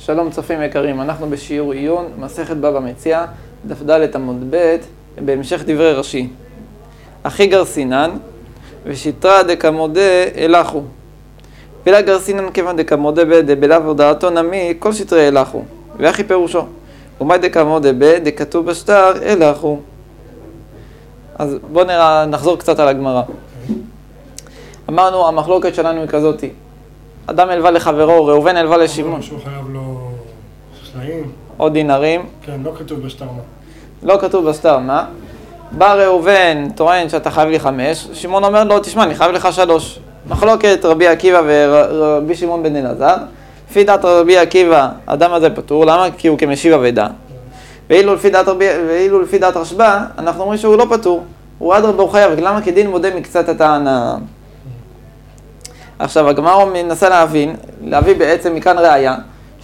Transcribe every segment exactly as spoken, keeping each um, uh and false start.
שלום צופים יקרים, אנחנו בשיעור עיון, מסכת בבא מציעא, דף ד' עמוד ב', בהמשך דברי רש"י. אחי גרסינן, ושיטרא דקמודה אלחו. בלה גרסינן כיוון דקמודה ב, דבלה ודעתו נמי, כל שיטרי אלחו. ואחי פירושו. ומאי דקמודה ב, דכתוב בשטר אלחו. אז בואו נראה, נחזור קצת על הגמרא. אמרנו, המחלוקת שלנו היא כזאתי. אדם הלווה לחברו, ראובן הלווה לשמעון. שהוא חייב לו סלעים. או דינרים. כן, לא כתוב בשטר מה. לא כתוב בשטר מה. בא ראובן, טוען שאתה חייב לי חמש, שמעון אומר לו, תשמע, אני חייב לך שלוש. מחלוקת רבי עקיבא ורבי שמעון בן אלעזר. לפי דעת רבי עקיבא, האדם הזה פטור, למה? כי הוא כמשיב אבדה. ואילו לפי דעת רבי, ואילו לפי דעת רשב"א, אנחנו אומרים שהוא לא פטור. הוא אדרבה הוא חייב, למה? כי דין מודה מקצת הטענה. עכשיו, הגמרא מנסה להבין, להביא בעצם מכאן ראיה,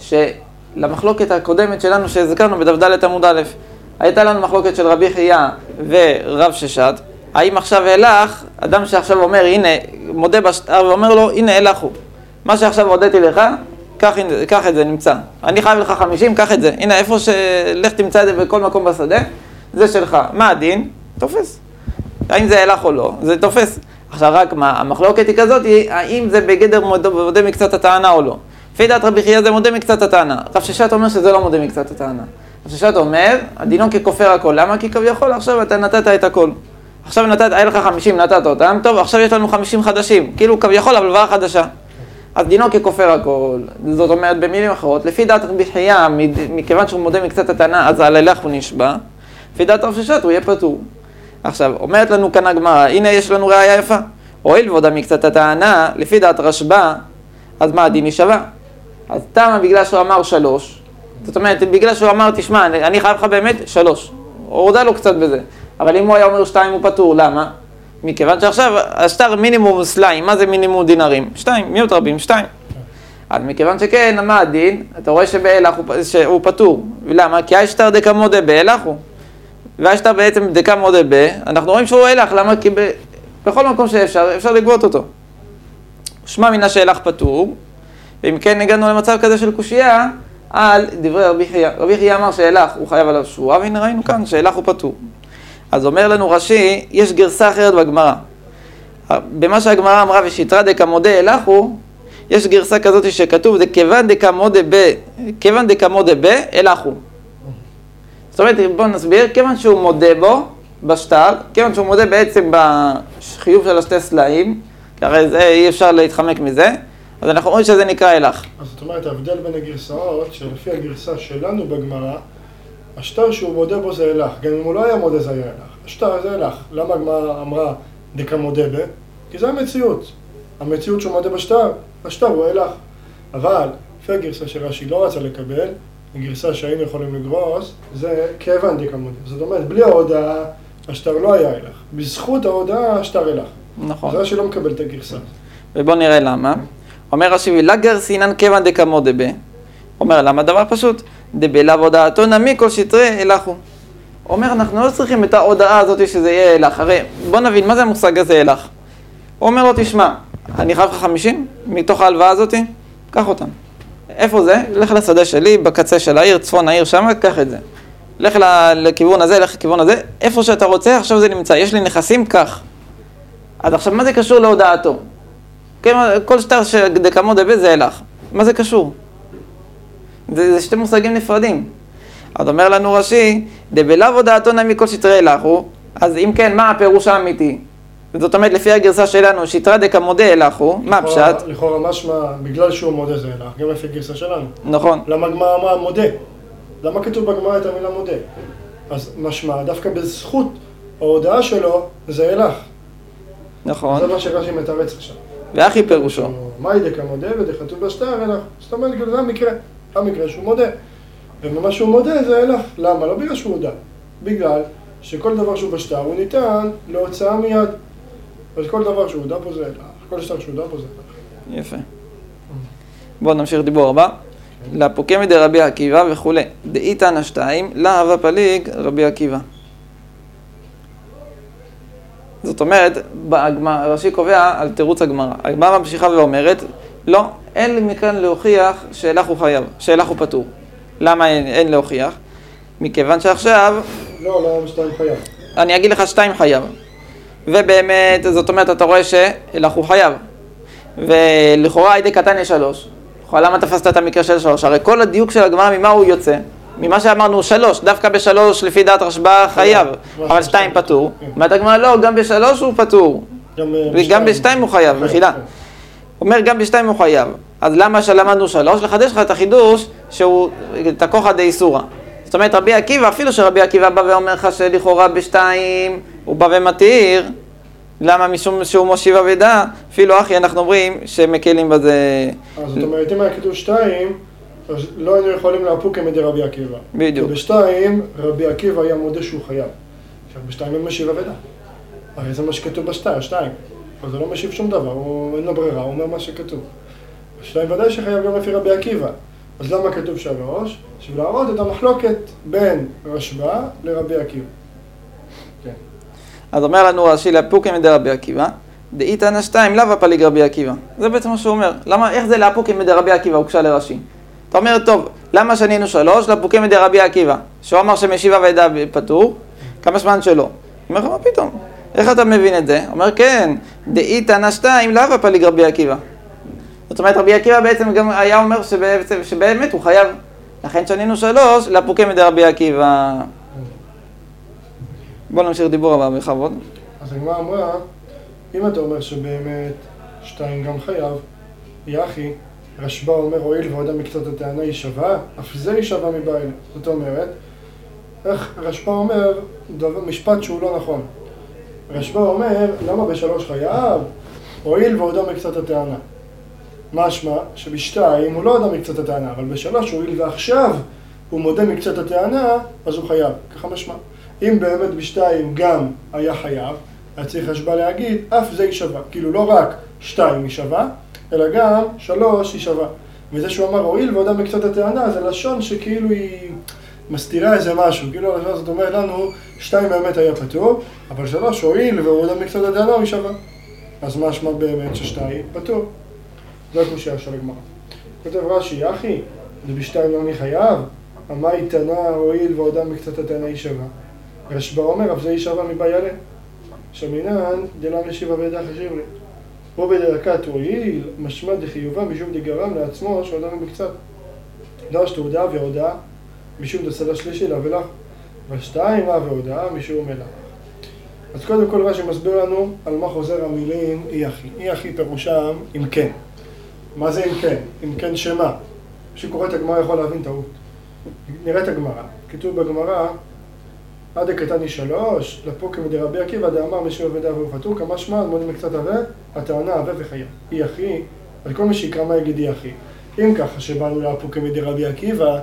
שלמחלוקת הקודמת שלנו שהזכרנו בדף ד' עמוד א', הייתה לנו מחלוקת של רבי חייא ורב ששת, האם עכשיו אלך, אדם שעכשיו אומר, הנה, מודה בשטר ואומר לו, הנה אלך הוא. מה שעכשיו הודיתי לך, קח, קח את זה, נמצא. אני חייב לך חמישים, קח את זה. הנה, איפה שלך תמצא את זה בכל מקום בשדה, זה שלך. מה הדין? תופס. האם זה אלך או לא? זה תופס. עכשיו רק מה, המחלוקת היא כזאת, האם זה בגדר מודה, מודה מקצת הטענה או לא. לפי דעת רבי חייא זה מודה מקצת הטענה. רב ששת אומר שזה לא מודה מקצת הטענה. רב ששת אומר, הדינו ככופר הכל. למה? כי כביכול עכשיו אתה נתת את הכל. עכשיו נתת, היה לך חמישים, נתת אותם, טוב, עכשיו יש לנו חמישים חדשים. כאילו כביכול הלוואה חדשה. אז דינו ככופר הכל. זאת אומרת, במילים אחרות, לפי דעת רבי חייא, מכיוון שהוא מודה מקצת הטענה, אז על אלך הוא נשבע. לפי דעת רב ששת הוא יהיה פטור. עכשיו, אומרת לנו כאן הגמרא, הנה יש לנו ראיה יפה. הואיל ועודה מקצת הטענה, לפי דעת רשב"א, אז מה הדין יישבע? אז תמה בגלל שהוא אמר שלוש, זאת אומרת, בגלל שהוא אמר, תשמע, אני, אני חייב לך באמת שלוש. הוא הודה לו קצת בזה. אבל אם הוא היה אומר שתיים, הוא פטור, למה? מכיוון שעכשיו, השטר מינימום סלעים, מה זה מינימום דינרים? שתיים, מיעוט רבים, שתיים. אז מכיוון שכן, מה הדין? אתה רואה שבאלך הוא, שהוא פטור. ולמה? כי השטר דקמודה באלך הוא. והשטר בעצם דקמודה ב, אנחנו רואים שהוא אלך, למה? כי ב... בכל מקום שאפשר, אפשר לגבות אותו. שמע מן השאלך פטור, ואם כן הגענו למצב כזה של קושייה, על דברי רבי חייא. רבי חייא אמר שאלך הוא חייב עליו שבועה, והנה ראינו כאן שאלך הוא פטור. אז אומר לנו רש"י, יש גרסה אחרת בגמרא. במה שהגמרא אמרה ושיטרא דקמודה אלך הוא, יש גרסה כזאת שכתוב, זה כיוון דקמודה ב, כיוון דקמודה ב, אלך הוא. זאת אומרת, בואו נסביר, כיוון שהוא מודה בו, בשטר, כיוון שהוא מודה בעצם בחיוב של השתי סלעים, כי הרי זה, אי אפשר להתחמק מזה, אז אנחנו אומרים שזה נקרא אלך. אז זאת אומרת, ההבדל בין הגרסאות, שלפי הגרסה שלנו בגמרא, השטר שהוא מודה בו זה אלך, גם אם הוא לא היה מודה זה היה אלך. השטר זה אלך. למה הגמרא אמרה דקמודה ב? כי זה המציאות. המציאות שהוא מודה בשטר, השטר הוא אלך. אבל, לפי הגרסה שרש"י לא רצה לקבל, הגרסה שהיינו יכולים לגרוס, זה כיוון דקמודה. זאת אומרת, בלי ההודעה, השטר לא היה אלך. בזכות ההודעה, השטר אלך. נכון. זה רש"י לא מקבל את הגרסה. ובוא נראה למה. אומר רש"י, ולה גרסינן כיוון דקמודה ב. אומר, למה? דבר פשוט. דבלה ודעתו נמי כל שטרי אלך הוא. אומר, אנחנו לא צריכים את ההודעה הזאת שזה יהיה אלך. הרי בוא נבין, מה זה המושג הזה אלך? הוא אומר לו, תשמע, אני חייב לך חמישים מתוך ההלוואה הזאת, קח אותם. איפה זה? לך לשדה שלי, בקצה של העיר, צפון העיר, שם, קח את זה. לך לכיוון הזה, לך לכיוון הזה, איפה שאתה רוצה, עכשיו זה נמצא. יש לי נכסים, קח. אז עכשיו, מה זה קשור להודעתו? כל שטר שדקמודה ב זה אלך. מה זה קשור? זה, זה שתי מושגים נפרדים. אז אומר לנו רש"י, דבלה ודעתו נמי כל שטרי אלך הוא, אז אם כן, מה הפירוש האמיתי? זאת אומרת, לפי הגרסה שלנו, שיטרא דקמודה אלך הוא, מה הפשט? לכאורה משמע, בגלל שהוא מודה זה אלך, גם לפי הגרסה שלנו. נכון. למה הגמרא אמרה מודה? למה כתוב בגמרא את המילה מודה? אז משמע, דווקא בזכות ההודעה שלו, זה אלך. נכון. זה מה שרש"י מתרץ עכשיו. ואחי פירושו. מאי דקמודה ודכתוב בשטר אלך. זאת אומרת, זה המקרה. המקרה שהוא מודה. וממה שהוא מודה זה אלך. למה? לא בגלל שהוא הודע. בגלל שכל דבר שהוא בשטר הוא ניתן להוצאה מיד. אז כל דבר שהוא הודע פה זה אלך. כל שטר שהוא הודע פה זה אלך. יפה. בואו נמשיך דיבור הבא. לפוקמי דרבי עקיבא וכו'. דאיתן השתיים, להווה פליג רבי עקיבא. זאת אומרת, רש"י קובע על תירוץ הגמרא. הגמרא ממשיכה ואומרת, לא, אין לי מכאן להוכיח שאלך הוא חייב, שאלך הוא פטור. למה אין, אין להוכיח? מכיוון שעכשיו... לא, לא, שתיים חייב. אני אגיד לך שתיים חייב. ובאמת, זאת אומרת, אתה רואה שאלך הוא חייב. ולכאורה הידי קטן יש שלוש. למה תפסת את המקרה של שלוש? הרי כל הדיוק של הגמרא, ממה הוא יוצא? ממה שאמרנו שלוש, דווקא בשלוש לפי דעת רשב"א חייב, אבל שתיים פטור. אומרת הגמרא לא, גם בשלוש הוא פטור. וגם בשתיים הוא חייב, מחילה. אומר גם בשתיים הוא חייב. אז למה שלמדנו שלוש? לחדש לך את החידוש שהוא תקוחא דאיסורא. זאת אומרת רבי עקיבא, אפילו שרבי עקיבא בא ואומר לך שלכאורה בשתיים הוא בא ומתיר, למה? משום שהוא מושיב אבדה, אפילו אחי אנחנו אומרים שמקלים בזה. אז זאת אומרת, אם היה כתוב שתיים, אז לא היינו יכולים להפוק כמדי רבי עקיבא. בדיוק. ובשתיים, רבי עקיבא היה מודה שהוא חייב. עכשיו, בשתיים אין משיב אבדה. הרי זה מה שכתוב בשתיים, שתיים. אבל זה לא משיב שום דבר, הוא אין לו ברירה, הוא אומר מה שכתוב. בשתיים ודאי שחייב גם לפי רבי עקיבא. אז למה כתוב שלוש? בשביל להראות את המחלוקת בין רשב"א לרבי עקיבא. כן. אז אומר לנו רש"י לאפוקים מדי רבי עקיבא, דאיתנא שתיים לאו פליג רבי עקיבא. זה בעצם מה שהוא אומר. למה, איך זה לאפוקים מדי רבי עקיבא? הוא קשה לרש"י. אתה אומר, טוב, למה שנינו שלוש? לאפוקים מדי רבי עקיבא. שהוא אמר שמשיב אבדה פטור, כמה זמן שלא. הוא אומר לך, מה פתאום? איך אתה מבין את זה? הוא אומר, כן, דאיתנא שתיים לאו פליג רבי עקיבא. זאת אומרת, רבי עקיבא בעצם גם היה אומר שבעצם, שבאמת הוא חייב. לכן שנינו שלוש, לאפוקים מדי רבי עקיבא. בוא נמשיך דיבור הבא בכבוד. אז הגמרא אמרה, אם אתה אומר שבאמת שתיים גם חייב, יחי, רשב"א אומר, הואיל ועודה מקצת הטענה היא שווה, אף זה היא שווה מבעילה. זאת אומרת, איך רשב"א אומר דבר, משפט שהוא לא נכון. רשב"א אומר, למה בשלוש חייב? הואיל ועודה מקצת הטענה. משמע שבשתיים הוא לא עודה מקצת הטענה, אבל בשלוש הואיל ועכשיו הוא מודה מקצת הטענה, אז הוא חייב. ככה משמע. אם באמת בשתיים גם היה חייב, היה צריך רשב"א להגיד, אף זה היא שווה. כאילו לא רק שתיים היא שווה, אלא גם שלוש היא שווה. וזה שהוא אמר, הואיל ועודה מקצת הטענה, זה לשון שכאילו היא מסתירה איזה משהו. כאילו לשון זאת אומרת לנו, שתיים באמת היה פטור, אבל שלוש הואיל ועודה מקצת הטענה היא שווה. אז משמע באמת ששתיים פטור. זו הקושייה של הגמרא. כותב רש"י, אחי, זה בשתיים לא מי חייב, המה איתנה הואיל ועודה מקצת הטענה היא שווה. רשב"א אומר, אף זה היא שווה מבעילה. שמינן, דלם ישיב אבדה חשיב לי. פה בדרכת הואיל, משמע דחיובה משום דגרם לעצמו שעודה מקצת. דרש תעודה והודעה משום דסלה שלישי לה ולך, ושתיים מה והודעה משום מלך. אז קודם כל רש"י מסביר לנו על מה חוזר המילים אי אחי. אי אחי פירושם אם כן. מה זה אם כן? אם כן שמה? שקורא את הגמרא יכול להבין טעות. נראה את הגמרא. כתוב בגמרא, עד הקטני שלוש, לפוקם דרבי עקיבא דאמר משום אבדה והוא פטור, כמה שמע, מודים מקצת אבה, הטענה אבה וחיה. אי אחי, על כל מי שיקרא מה יגיד אי אחי. אם ככה שבאנו לפוקם דרבי עקיבא,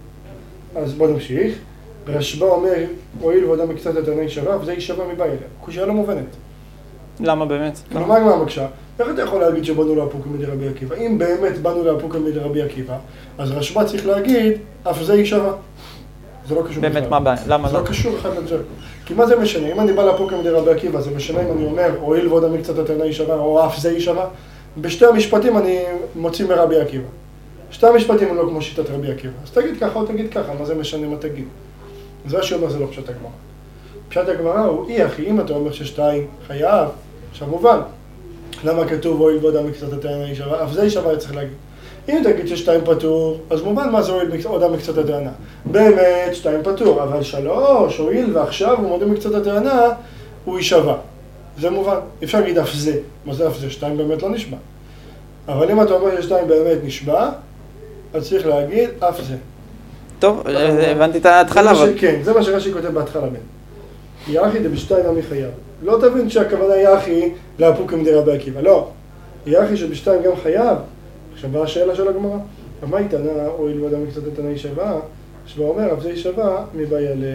אז בוא נמשיך. רשב"א אומר, הואיל ועודה מקצת הטענה היא שווה, וזה היא שווה מבעילה. קושייה לא מובנת. למה באמת? כלומר, מה הגמרא מקשה? איך אתה יכול להגיד שבאנו לאפוקם דרבי עקיבא? אם באמת באנו לאפוקם דרבי עקיבא, אז רשב"א צריך להגיד, אף זה היא שווה. זה לא קשור בכלל. באמת מה הבעיה? למה זה לא קשור אחד לזה. כי מה זה משנה? אם אני בא לאפוקם דרבי עקיבא, זה משנה אם אני אומר, הואיל ועודה מקצת הטענה היא שווה, או אף זה היא שווה. בשתי המשפטים אני מוציא מרבי עקיבא. שתי המשפטים הם לא כמו שיטת רבי עקיבא. אז תגיד ככה או תגיד ככה, מה זה משנה מה תגיד? זה מה שאומר, זה לא פשט הגמרא. פשט הגמרא הוא אי אחי, אם אתה אומר ששתיים חייב, עכשיו מובן. למה כתוב הואיל ועודה מקצת הטענה היא שווה? אף זה היא שווה, צריך להגיד. אם תגיד ששתיים פטור, אז מובן מה זה הואיל ועודה מקצת הטענה. באמת שתיים פטור, אבל שלוש, הואיל ועכשיו הוא מודה מקצת הטענה, הוא היא שווה. זה מובן. אפשר להגיד אף זה. מה זה אף זה? שתיים באמת לא נשבע. אבל אם אתה אומר ששתיים באמת נשבע, אז צריך להגיד אף זה. טוב, הבנתי את ההתחלה. כן, זה מה שרש"י כותב בהתחלה בין. יחי דבשתיים עמי חייב. לא תבין שהכוונה יחי לאפוקם דרבי עקיבא, לא. יחי שבשתיים גם חייב. עכשיו באה השאלה של הגמרא. מה היא טענה, הואיל ועודה מקצת הטענה היא שווה? שבא אומר, אף זה היא שווה מבעיה ל...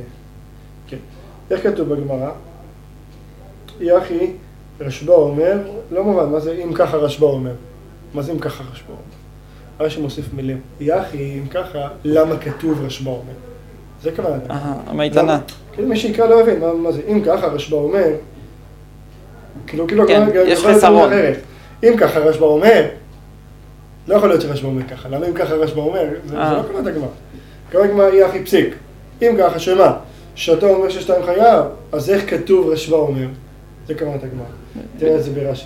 כן. איך כתוב בגמרא? יחי, רשב"א אומר, לא מובן, מה זה אם ככה רשב"א אומר? מה זה אם ככה רשב"א אומר? רש"י מוסיף מילים. יחי, אם ככה, למה כתוב רשב"א אומר? זה כוונה. אהה, מה היא טענה? כאילו מי שיקרא לא יבין, מה, מה זה? אם ככה רשב"א אומר, כאילו, כאילו, כן, כאילו, יש כאילו, חיסרון. אם ככה רשב"א אומר, לא יכול להיות שרשב"א אומר ככה, למה אם ככה רשב"א אומר, זה, זה אה. לא כוונת הגמרא. כוונת הגמרא היא הכי פסיק. אם ככה, שמה? שאתה אומר ששתיים חייב, אז איך כתוב רשב"א אומר? זה כוונת הגמרא. תראה את זה ברש"י.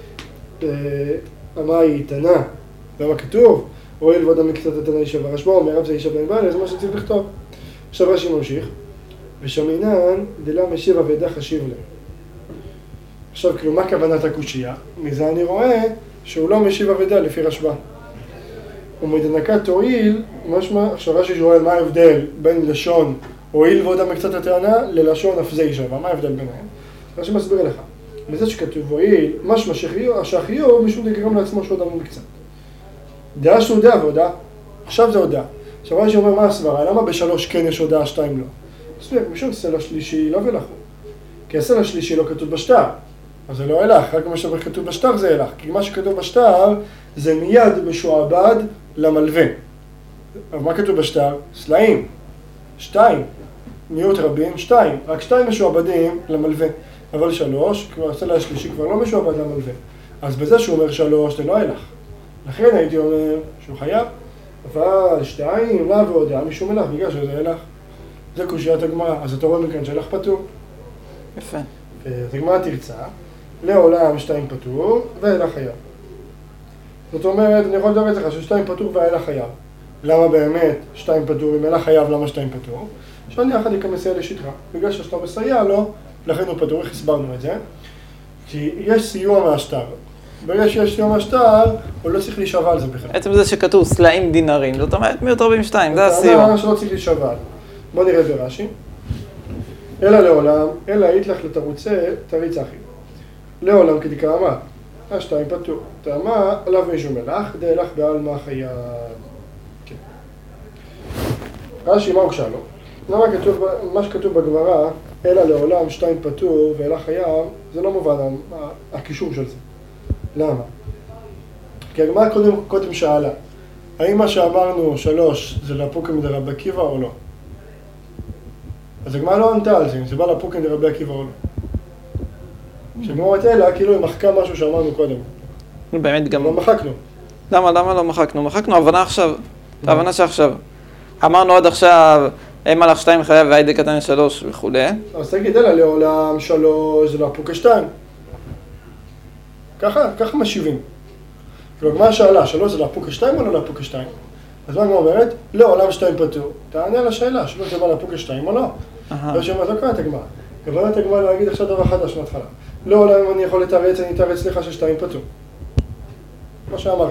המה היא איתנה, למה כתוב? הואיל ואדם מקצת התנא יישבע, רשב"א אומר, רב זה יישבע אין בעיה, זה מה שצריך לכתוב. עכשיו רש"י ממשיך, ושמינן דלה משיב אבדה חשיב להם. עכשיו, כאילו, מה כוונת הקושייה? מזה אני רואה שהוא לא משיב אבדה לפי רשב"א. ומדנקה תועיל, משמע, עכשיו רש"י שואל מה ההבדל בין לשון הואיל ואדם מקצת התנא ללשון אף זה יישבע, מה ההבדל ביניהם? רש"י מסביר לך. בזה שכתוב הואיל, משמע שהחיוב משום דגרם לעצמו שהוא אדם מקצת. דעה שהוא הודעה והודעה, עכשיו זה הודעה. עכשיו רש"י אומר מה הסברה, למה בשלוש כן יש הודעה, שתיים לא? מסביר, משום סלע שלישי לא ולכו. כי הסלע שלישי לא כתוב בשטר, אז זה לא הלך, רק מה שכתוב בשטר זה הלך. כי מה שכתוב בשטר זה מיד משועבד למלווה. אבל מה כתוב בשטר? סלעים, שתיים, מיעוט רבים, שתיים, רק שתיים משועבדים למלווה. אבל שלוש, כבר הסלע השלישי כבר לא משועבד למלווה. אז בזה שהוא אומר שלוש, זה לא הלך. לכן הייתי אומר שהוא חייב, אבל שתיים, לה והודעה משום הלך, בגלל שזה הלך. זה קושיית הגמרא, אז אתה רואה מכאן שהלך פטור. יפה. אז הגמרא תרצה, לעולם שתיים פטור והלך חייב. זאת אומרת, אני יכול לדבר את לך ששתיים פטור והלך חייב. למה באמת שתיים פטור, אם הלך חייב, למה שתיים פטור? שאני יחד יקם מסייע לשטחה. בגלל שאתה מסייע לו, לכן הוא פטור, איך הסברנו את זה? כי יש סיוע מהשטר. ברגע שיש סיוע מהשטר, הוא לא צריך להישבע על זה בכלל. עצם זה שכתוב סלעים דינרים, זאת אומרת מיעוט רבים שתיים, זה הסיוע. זה שלא צריך להישבע. בוא נראה ברש"י. אלא לעולם, אלא היית לך לתרוצה, תריץ אחי. לעולם כדקאמר, השתיים פטור. תאמר, עליו מישהו מלך, דהלך בעלמא חייב. כן. רש"י, מה הוא קשה לו? למה כתוב, מה שכתוב בגמרא, אלא לעולם שתיים פטור והלך חייב, זה לא מובן הקישור של זה. למה? כי הגמרא קודם, קודם שאלה, האם מה שאמרנו שלוש זה לפוקם דרבי עקיבא או לא? אז הגמרא לא ענתה על זה, אם זה בא לפוקם דרבי עקיבא או לא. כשגמרת אלא, כאילו היא מחקה משהו שאמרנו קודם. באמת גם... לא מחקנו. למה, למה לא מחקנו? מחקנו הבנה עכשיו, את ההבנה שעכשיו. אמרנו עד עכשיו, אין מלך שתיים חייב והיידי קטן שלוש וכולי. אז תגיד, אלא לעולם שלוש זה לפוקה שתיים. ככה, ככה משיבים. כאילו, הגמרא שאלה, שלוש זה לפוקה שתיים או לא לפוקה שתיים? אז מה הגמרא אומרת? לעולם שתיים פטור. תענה על השאלה, שלוש זה בא לפוקה שתיים או לא? לא שאומרת, לא קראת הגמרא. כוונת הגמרא להגיד עכשיו דבר חדש מההתחלה. לעולם אם אני יכול לתרץ, אני אתרץ לך ששתיים פטור. כמו שאמרת.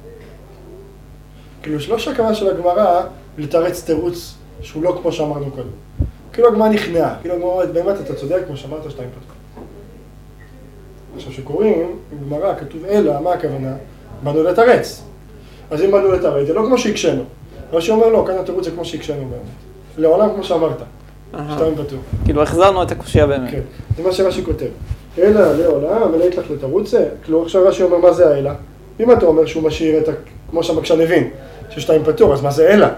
כאילו, שלוש הכוונה של הגמרא לתרץ תירוץ שהוא לא כמו שאמרנו קודם. כאילו הגמרא נכנעה, כאילו הגמרא אומרת, באמת אתה צודק, כמו שאמרת, שתיים פטור. עכשיו שקוראים, בגמרא כתוב אלא, מה הכוונה? באנו לתרץ. אז אם באנו לתרץ, זה לא כמו שהקשנו. מה שאומר לא, כאן התירוץ זה כמו שהקשנו באמת. לעולם כמו שאמרת, שתיים פטור. כאילו החזרנו את הקושייה באמת. כן, זה מה שרש"י כותב. אלא לעולם, אלא יתלך לתרוץ, כאילו עכשיו רש"י אומר מה זה האלא? אם אתה אומר שהוא משאיר את ה... כמו שהמקשן הבין, ששתיים פטור, אז מה זה אלא?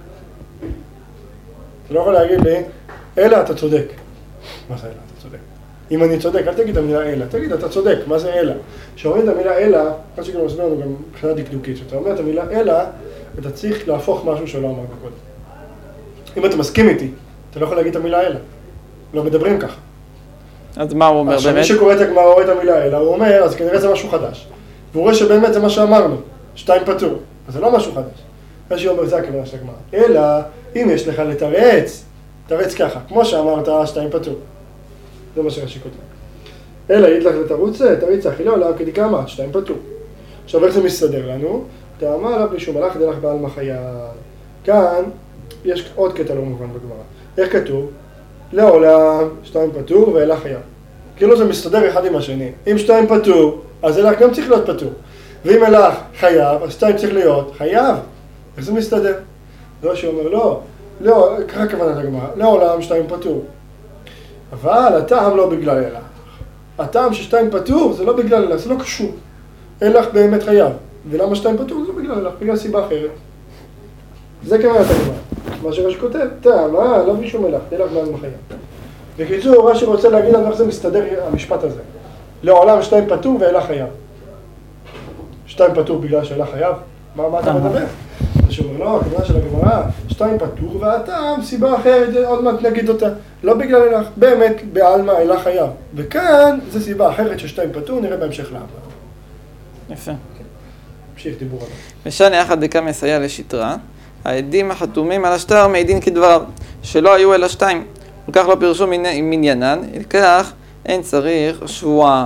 אתה לא יכול להגיד לי, אלא אתה צודק. מה זה אלא? אתה צודק. אם אני צודק, אל תגיד את המילה אלא, תגיד אתה צודק, מה זה אלא? כשאומרים את המילה אלא, מה שגם מסביר לנו גם מבחינה דקדוקית, כשאתה אומר את המילה אלא, אתה צריך להפוך משהו שלא אמרת קודם. אם אתה מסכים איתי, אתה לא יכול להגיד את המילה אלא. לא מדברים ככה. אז מה הוא אומר עכשיו, באמת? מי שקורא את הגמרא רואה את המילה אלא, הוא אומר, אז כנראה זה משהו חדש. והוא רואה שבאמת זה מה שאמרנו, שתיים פטור. אז זה לא משהו חדש. רש"י אומר, זה הכוונה של הגמרא. אלא, אם יש לך לתרץ, תרץ ככה, כמו שאמרת, שתיים פטור. זה מה שרש"י כותב. אלא, יד לך לתרוץ, תריץ אחי לעולם כדקאמר, שתיים פטור. עכשיו, איך זה מסתדר לנו? תאמר עליו מישהו מלך דלך בעלמא חייב. כאן, יש עוד קטע לא מובן בגמרא. איך כתוב? לעולם, שתיים פטור והלך חייב. כאילו זה מסתדר אחד עם השני. אם שתיים פטור, אז הלך גם צריך להיות פטור. ואם הלך חייב, אז שתיים צריך להיות חייב. איך זה מסתדר? לא שאומר, לא, לא, ככה כוונת הגמרא, לעולם שתיים פטור. אבל הטעם לא בגלל הלך. הטעם ששתיים פטור זה לא בגלל הלך, זה לא קשור. הלך באמת חייב. ולמה שתיים פטור זה לא בגלל הלך, בגלל סיבה אחרת. זה כוונת הגמרא. מה שרש"י כותב, טעם, אה, לא מישהו מלך, הלך בעלמא חייב. בקיצור, רש"י רוצה להגיד לנו איך זה מסתדר המשפט הזה. לעולם שתיים פטור והלך חייב. שתיים פטור בגלל שהלך חייב? מה, מה אתה מדבר? אז שאומר, לא, הכוונה של הגמרא, שתיים פטור, והטעם, סיבה אחרת, עוד מעט נגיד אותה. לא בגלל הילך, באמת, בעלמא הילך חייב. וכאן, זו סיבה אחרת ששתיים פטור, נראה בהמשך למה. יפה. המשיך דיבור עליו. משנה יחד דקה מסייע לשטרה, העדים החתומים על השטר מעידין כדבריו, שלא היו אלא שתיים. וכך לא פירשו מניינן, לכך אין צריך שבועה.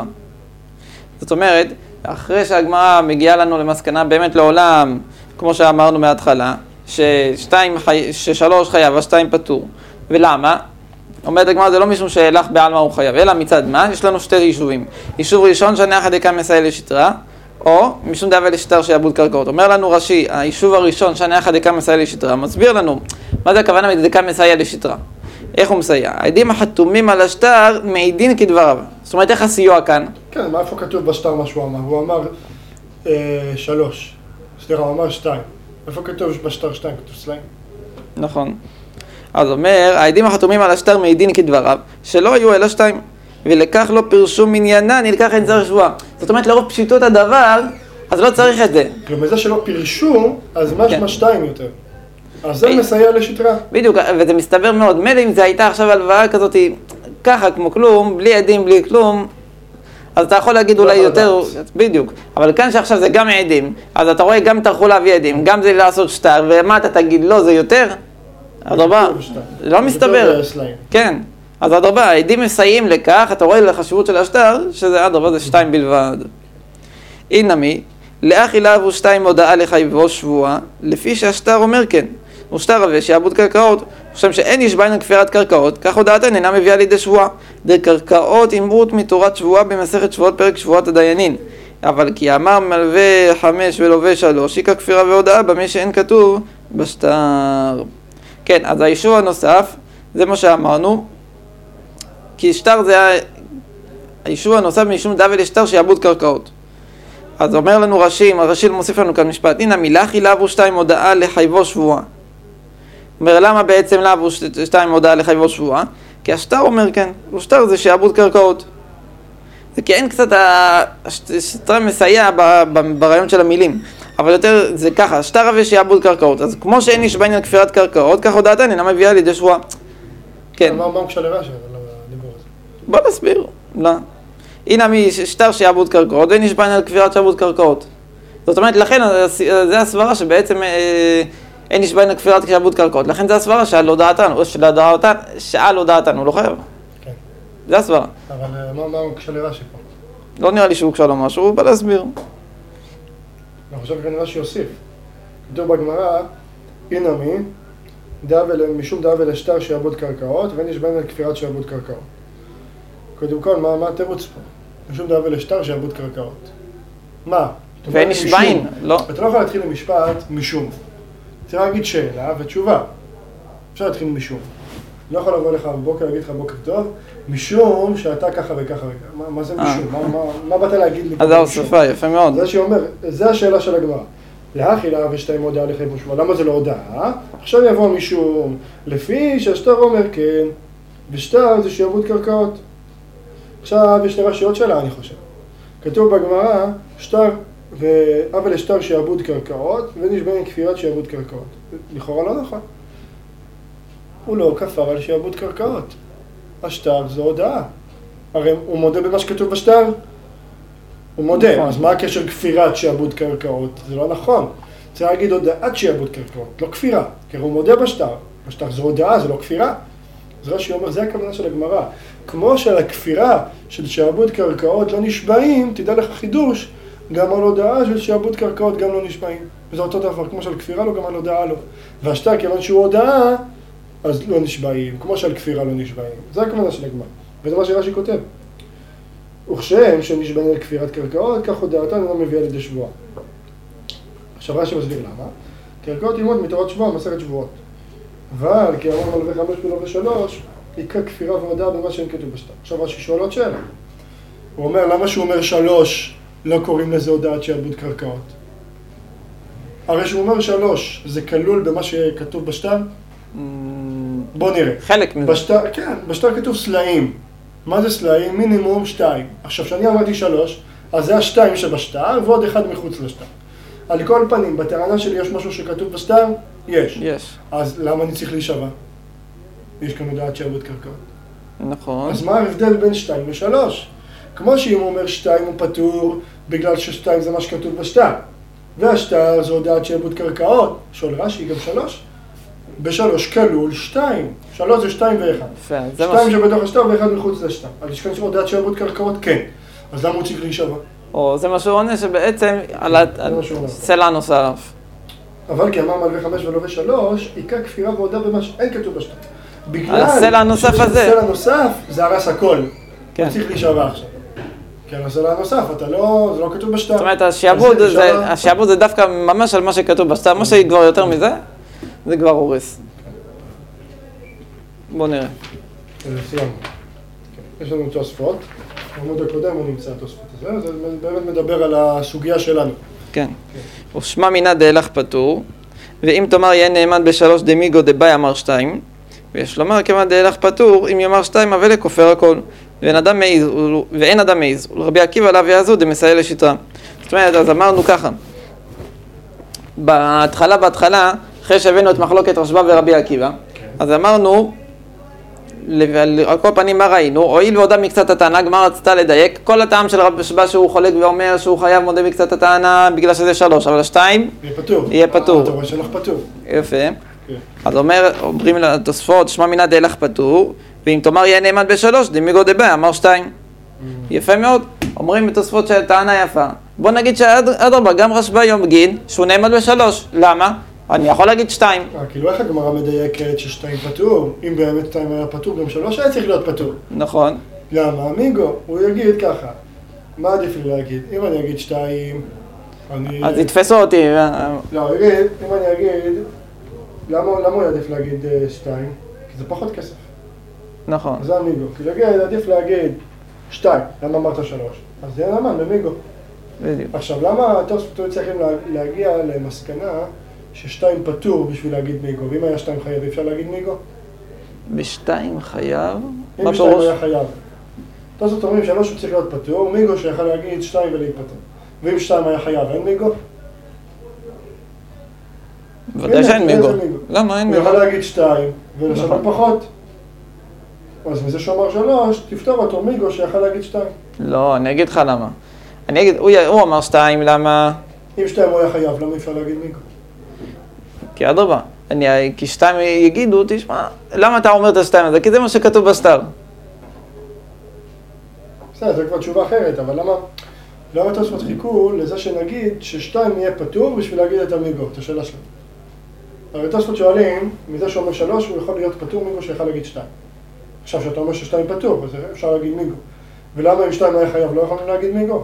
זאת אומרת, אחרי שהגמרא מגיעה לנו למסקנה באמת לעולם, כמו שאמרנו מההתחלה, ששתיים חי... ששלוש חייב, השתיים פטור. ולמה? אומרת הגמרא, זה לא משום שהלך בעלמא הוא חייב, אלא מצד מה? יש לנו שתי יישובים. יישוב ראשון, שנה אחת דקה מסייע לשטרה, או משום דאבה לשטר שיעבוד קרקעות. אומר לנו רש"י, היישוב הראשון, שנה אחת דקה מסייע לשטרה, מסביר לנו מה זה הכוונה מדקה מסייע לשטרה. איך הוא מסייע? העדים החתומים על השטר מעידין כדבריו. זאת אומרת, איך הסיוע כאן? כן, מה איפה כתוב בשטר מה שהוא אמר? הוא אמר אה, שלוש. סליחה, הוא אמר שתיים. איפה כתוב בשטר שתיים? כתוב סליים? נכון. אז אומר, העדים החתומים על השטר מעידין כדבריו, שלא היו אלא שתיים. ולכך לא פירשו מניינן, נלקח אין צריך שבועה. זאת אומרת, לרוב פשיטות הדבר, אז לא צריך את זה. כלומר, זה שלא פירשו, אז משמע כן. שתיים יותר. אז זה מסייע לשטרה. בדיוק, וזה מסתבר מאוד. מילא אם זה הייתה עכשיו הלוואה כזאת, ככה כמו כלום, בלי עדים, בלי כלום, אז אתה יכול להגיד אולי יותר, בדיוק. אבל כאן שעכשיו זה גם עדים, אז אתה רואה גם טרחו להביא עדים, גם זה לעשות שטר, ומה אתה תגיד, לא, זה יותר? אדרבה, לא מסתבר. כן, אז אדרבה, העדים מסייעים לכך, אתה רואה לחשיבות של השטר, שזה אדרבה זה שתיים בלבד. אינמי, לאחי לאו שתיים הודעה לחייבו שבועה, לפי שהשטר אומר כן. הוא שטר רבה שיעבוד קרקעות, חושב שאין יש בעניין כפירת קרקעות, כך הודעתן אינה מביאה לידי שבועה. דקרקעות אימרות מתורת שבועה במסכת שבועות פרק שבועת הדיינין. אבל כי אמר מלווה חמש ולווה שלוש, איקה כפירה והודעה במה שאין כתוב בשטר. כן, אז האישור הנוסף, זה מה שאמרנו, כי שטר זה האישור הנוסף משום דאבה לשטר שיעבוד קרקעות. אז אומר לנו רש"י, הרש"י מוסיף לנו כאן משפט, הנה מילה כי לאו שתיים הודעה לחייבו שבועה. אומר, למה בעצם לאו שתיים הודעה לחייבו שבועה? כי השטר אומר כן, ושטר זה שיעבוד קרקעות. זה כי אין קצת, השטר מסייע ברעיון של המילים, אבל יותר זה ככה, שטר רבה שיעבוד קרקעות, אז כמו שאין איש בעניין כפירת קרקעות, כך הודעתן אינה מביאה לידי שבועה. כן. מה הוא קשור לרש"י, אבל לדיבור הזה? בוא נסביר, לא. הנה משטר שיעבוד קרקעות, ואין איש בעניין כפירת שיעבוד קרקעות. זאת אומרת, לכן זה הסברה שבעצם אין איש בעניין כפירת שיעבוד קרקעות, לכן זה הסברה שעל הודעתן, או שעל הודעתן, הוא לא חייב. כן. זה הסברה. אבל מה הוא קשור לרש"י פה? לא נראה לי שהוא קשור לו משהו, הוא בא להסביר. אני חושב כנראה שיוסיף. כתוב בגמרא, אינמי, משום דאבה לשטר שיעבוד קרקעות, ואין יש בעניין כפירת שיעבוד קרקעות. קודם כל, מה, מה התירוץ פה? משום דאבה לשטר שיעבוד קרקעות. מה? ואין איש בעין, לא. אתה לא יכול להתחיל עם משפט משום. צריך להגיד שאלה ותשובה. אפשר להתחיל משום. לא יכול לבוא לך בבוקר, להגיד לך בוקר טוב, משום שאתה ככה וככה וככה. מה, מה זה משום? מה, מה, מה באת להגיד לי? אז זה הוספה, יפה מאוד. זה שאומר, זה השאלה של הגמרא. לאחי לאו ושתיים הודעה לחייבו שבועה. למה זה לא הודעה? עכשיו יבוא משום, לפי שהשטר אומר כן, ושטר זה שיעבוד קרקעות. עכשיו יש לרש"י עוד שאלה, אני חושב. כתוב בגמרא, שטר ועוול לשטר שיעבוד קרקעות, ואין יש בעניין כפירת שיעבוד קרקעות. לכאורה לא נכון. הוא לא כפר על שיעבוד קרקעות. השטר זה הודעה. הרי הוא מודה במה שכתוב בשטר. הוא מודה, נכון. אז מה הקשר כפירת שיעבוד קרקעות? זה לא נכון. צריך להגיד הודעת שיעבוד קרקעות, לא כפירה. כי הוא מודה בשטר. בשטר זה הודעה, זה לא כפירה. אז רש"י אומר, זה הכוונה של הגמרא. כמו שעל הכפירה של שיעבוד קרקעות לא נשבעים, תדע לך חידוש, גם על הודעה של שיעבוד קרקעות גם לא נשבעים. וזה אותו דבר, כמו שעל כפירה לא, גם על הודעה לא. והשטר, כיוון שהוא הודעה, אז לא נשבעים, כמו שעל כפירה לא נשבעים. זה הכוונה של הגמרא. וזה מה שרש"י כותב. וכשם שנשבעים על כפירת קרקעות, כך הודעתן לא מביאה לידי שבועה. עכשיו רש"י מסביר למה. קרקעות ללמוד מתורת שבועה, מסכת שבועות. אבל כי אמר מלווה חמש ולווה שלוש, עיקר כפירה והודעה במה שאין כתוב בשטר. עכשיו רש"י שואל עוד שאלה. הוא אומר, למה שהוא אומר שלוש, לא קוראים לזה הודעת שיעבוד קרקעות? הרי שהוא אומר שלוש, זה כלול במה שכתוב בשטר? בוא נראה. חלק מזה. בשטר, כן, בשטר כתוב סלעים. מה זה סלעים? מינימום שתיים. עכשיו, כשאני אמרתי שלוש, אז זה השתיים שבשטר ועוד אחד מחוץ לשטר. על כל פנים, בטענה שלי יש משהו שכתוב בשטר? יש. יש. אז למה אני צריך להישבע? יש כאן הודעת שעבוד קרקעות. נכון. אז מה ההבדל בין שתיים לשלוש? כמו שאם הוא אומר שתיים הוא פטור, בגלל ששתיים זה מה שכתוב בשטר. והשטר זה הודעת שעבוד קרקעות. שואל רש"י, גם שלוש? בשלוש כלול שתיים. שלוש זה שתיים ואחד. יפה, זה שתיים מש... שבתוך השטר ואחד מחוץ לשטר. אז יש כאן הודעת שעבוד קרקעות? כן. אז למה הוא צריך להישבע? או, זה מה שהוא עונה שבעצם על הסלע נוסף. אבל כי אמר מלווה חמש ולווה שלוש, עיקר כפירה והודעה במה שאין כתוב בשטר. על הסלע הנוסף הזה. הסלע הנוסף זה הרס הכל. כן. הוא צריך להישבע עכשיו. כן, הסלע הנוסף, אתה לא, זה לא כתוב בשטר. זאת אומרת, השעבוד זה, זה, השעבוד זה דווקא ממש על מה שכתוב בשטר, מה שכבר יותר מזה, זה כבר הורס. בוא נראה. סיימנו. יש לנו תוספות. בעמוד הקודם הוא נמצא התוספות הזה, זה באמת מדבר על הסוגיה שלנו. כן. ושמע מינא דהילך פטור, ואם תאמר יהיה נאמן בשלוש דמיגו דבאי אמר שתיים, ויש לומר כמעט דהילך פטור, אם יאמר שתיים אבל לכופר הכל, ואין אדם מעיז, ואין אדם מעיז, ולרבי עקיבא לאו יעזו דמסייע לשטרה. זאת אומרת, אז אמרנו ככה, בהתחלה, בהתחלה, אחרי שהבאנו את מחלוקת רשב"א ורבי עקיבא, אז אמרנו, על כל פנים מה ראינו, הואיל והודה מקצת הטענה, גמרא רצתה לדייק, כל הטעם של רשב"א שהוא חולק ואומר שהוא חייב מודה מקצת הטענה בגלל שזה שלוש, אבל השתיים יהיה פטור. יהיה פטור. אתה רואה שלך פטור. יפה. אז אומר, אומרים לתוספות, שמע מינא דהילך פטור, ואם תאמר יהיה נאמן בשלוש, דמיגו דבאי אמר שתיים. יפה מאוד. אומרים בתוספות שהטענה יפה. בוא נגיד שאדרבה, גם רשב"א יגיד שהוא נאמן בשלוש. למה? אני יכול להגיד שתיים. אה, כאילו איך הגמרא מדייקת ששתיים פטור? אם באמת שתיים היה פטור, גם שלוש היה צריך להיות פטור. נכון. למה? מיגו, הוא יגיד ככה. מה עדיף לי להגיד? אם אני אגיד שתיים, אני... אז יתפסו אותי. לא, הוא יגיד, אם אני אגיד... למה, למה הוא יעדיף להגיד uh, שתיים? כי זה פחות כסף. נכון. זה המיגו. כי להגיד, עדיף להגיד שתיים. למה אמרת שלוש? אז זה נאמן במיגו. בדיוק. עכשיו, למה התוספות צריכים להגיע למסקנה ששתיים פטור בשביל להגיד מיגו? ואם היה שתיים חייב, אפשר להגיד מיגו? בשתיים חייב? אם שתיים היה חייב. התוספות אומרים שלוש הוא צריך להיות פטור, מיגו שיכול להגיד שתיים ולהיפטר. ואם שתיים היה חייב, אין מיגו? ודאי שאין מיגו. למה אין מיגו? הוא יכול להגיד שתיים ולשלם פחות. אז מזה שהוא אמר שלוש, תפתור אותו מיגו שיכול להגיד שתיים. לא, אני אגיד לך למה. אני אגיד, הוא, הוא אמר שתיים, למה? אם שתיים הוא היה חייב, למה אפשר להגיד מיגו? כי אדרבה, אני, כי שתיים יגידו, תשמע, למה אתה אומר את השתיים הזה? כי זה מה שכתוב בשטר. בסדר, זו כבר תשובה אחרת, אבל למה, למה תוספות חיכו לזה שנגיד ששתיים יהיה פטור בשביל להגיד את המיגו, את השאלה שלנו. הרי תוספות שואלים, מזה שאומר שלוש, הוא יכול להיות פטור מיגו שיכול להגיד שתיים. עכשיו, שאתה אומר ששתיים פטור, אז אפשר להגיד מיגו. ולמה אם שתיים היה חייב, לא יכולים להגיד מיגו?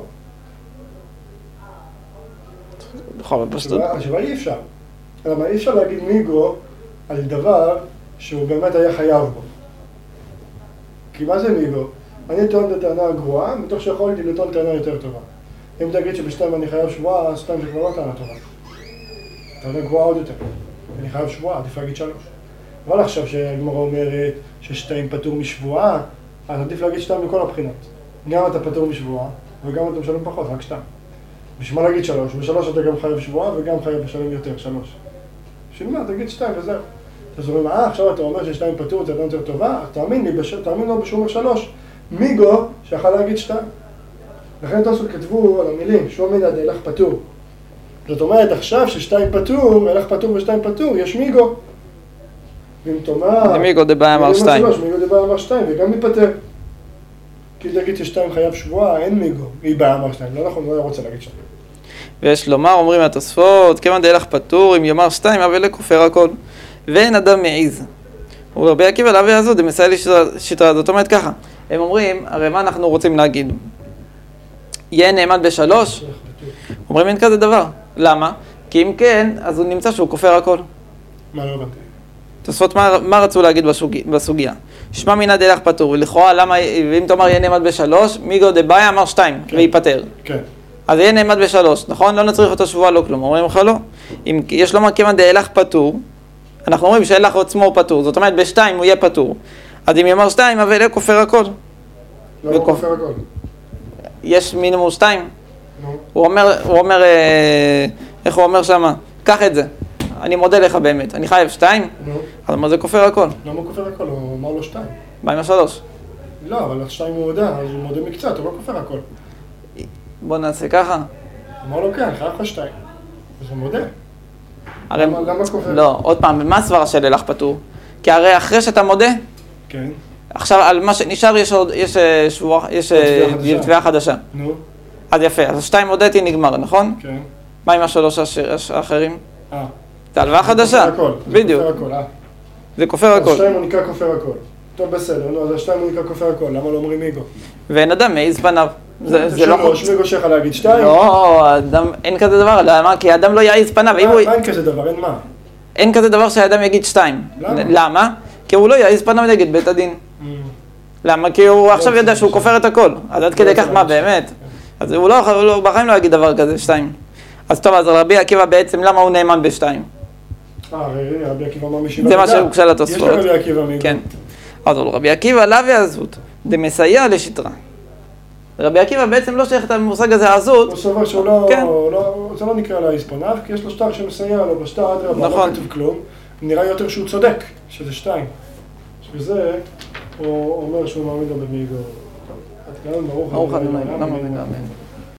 נכון, בפשטות. התשובה אי אפשר. למה אי אפשר להגיד מיגו על דבר שהוא באמת היה חייב בו. כי מה זה מיגו? אני טוען את הטענה הגרועה, מתוך שיכולתי לטעון טענה יותר טובה. אם תגיד שבשתיים אני חייב שבועה, אז שתיים זה כבר לא טענה טובה. טענה גרועה עוד יותר. אני חייב שבועה, עדיף להגיד שלוש. אבל עכשיו שהגמרא אומרת ששתיים פטור משבועה, אז עדיף להגיד שתיים מכל הבחינות. גם אתה פטור משבועה, וגם אתה משלם פחות, רק שתיים. בשביל מה להגיד שלוש? בשלוש אתה גם חייב שבועה וגם חייב לשלם יותר, שלוש. בשביל מה? תגיד שתיים וזהו. אז אומרים, אה, עכשיו אתה אומר ששתיים פטור זה יותר טובה, תאמין לי, בש... תאמין לו בשומר שלוש. מיגו שיכול להגיד שתיים. לכן תוספות כתבו על המילים, שום מידע דהילך פטור. זאת אומרת, עכשיו ששתיים פטור, הילך פטור ושתיים פטור, יש מיגו. ואם תאמר... מיגו דבאי אמר שתיים. מיגו דבאי אמר שתיים, וגם מתפטר. כי תגיד ששתיים חייב שבועה, אין מיגו. היא באה אמר שתיים, לא נכון, לא היה רוצה להגיד שתיים. ויש לומר, אומרים התוספות, כיוון דהילך פטור, אם יאמר שתיים, אבל לכופר הכל. ואין אדם מעיז. ורבי עקיבא לאו יעזו דמסייע לשטרה. זאת אומרת ככה, הם אומרים, הרי מה אנחנו רוצים להגיד? יהיה נאמן בשלוש? אומרים אין כזה דבר. למה? כי אם כן, אז הוא נמצא שהוא כופר הכל. מה לא הבנתי? תוספות, מה, מה רצו להגיד בסוגיה? בסוגיה? שמע מינא דהילך פטור, ולכאורה למה, ואם תאמר יהיה נאמן בשלוש, מיגו דבאי אמר שתיים, כן. ויפטר. כן. אז יהיה נאמן בשלוש, נכון? לא נצריך אותו שבוע, לא כלום. אומרים לך לא. אם יש לומר כיוון דהילך פטור, אנחנו אומרים שהילך עצמו הוא פטור, זאת אומרת בשתיים הוא יהיה פטור. אז אם יאמר שתיים, אבל יהיה כופר הכל. לא וכופ... כופר הכל. יש מינימום שתיים. נו. הוא אומר, הוא אומר, אה, איך הוא אומר שמה? קח את זה, אני מודה לך באמת, אני חייב שתיים? נו. אז מה זה כופר הכל? למה הוא כופר הכל? הוא אמר לו שתיים. מה עם השלוש? לא, אבל השתיים הוא מודה, אז הוא מודה מקצת, הוא לא כופר הכל. בוא נעשה ככה. אמר לו כן, חייב לך שתיים. אז הוא מודה. הרי... למה, למה כופר? לא, עוד פעם, מה הסברה של הילך פטור? כי הרי אחרי שאתה מודה, כן. עכשיו על מה שנשאר יש עוד, יש אה, שבוע, יש אה, תביעה חדשה. תביעה חדשה. נו, אז יפה, אז שתיים הודיתי נגמר, נכון? כן. מה עם השלוש הש- הש- האחרים? אה. זה הלוואה חדשה. כופר הכל. בדיוק. זה כופר הכל, אה. זה כופר אז הכל. שתיים הוא נקרא כופר הכל. טוב, בסדר, נו, אז השתיים הוא נקרא כופר הכל, למה לא אומרים מיגו? ואין אדם מעיז פניו. זה זה לא... שלוש, מיגו שלך להגיד שתיים? לא, האדם, אין כזה דבר, למה? כי האדם לא יעיז פניו. אם מה הוא- מה אין כזה דבר, אין מה? אין כזה דבר שהאדם יגיד שתיים. למה? למה? כי הוא לא יעיז פניו נגד בית הדין. למה? כי הוא עכשיו יודע שהוא כופר את הכל. אז עד כדי כך מה באמת? אז הוא לא, הוא לא- בחיים לא יגיד דבר כזה, שתיים. אז טוב, אז רבי עקיבא בעצם, למה הוא נאמן בשתיים? אה, הנה, רבי עקיבא אמר משיבה זה מה מידה. שהוגשה לתוספות. יש לרבי עקיבא מיגו. כן. אז אבל רבי עקיבא לאו עזות, דמסייע לשטרה. רבי עקיבא בעצם לא שייך את המושג הזה עזות. הוא סובר שהוא לא, כן. לא, זה לא נקרא להעיז פניו, כי יש לו שטר שמסייע לו, בשטר אדרבה, נכון. לא כתוב כלום, נראה יותר שהוא צודק, שזה שתיים. וזה, הוא אומר שהוא מעמיד לו במיגו. עד כאן, ברוך ברוך ה' ה', לעולם, למה אמן. אמן.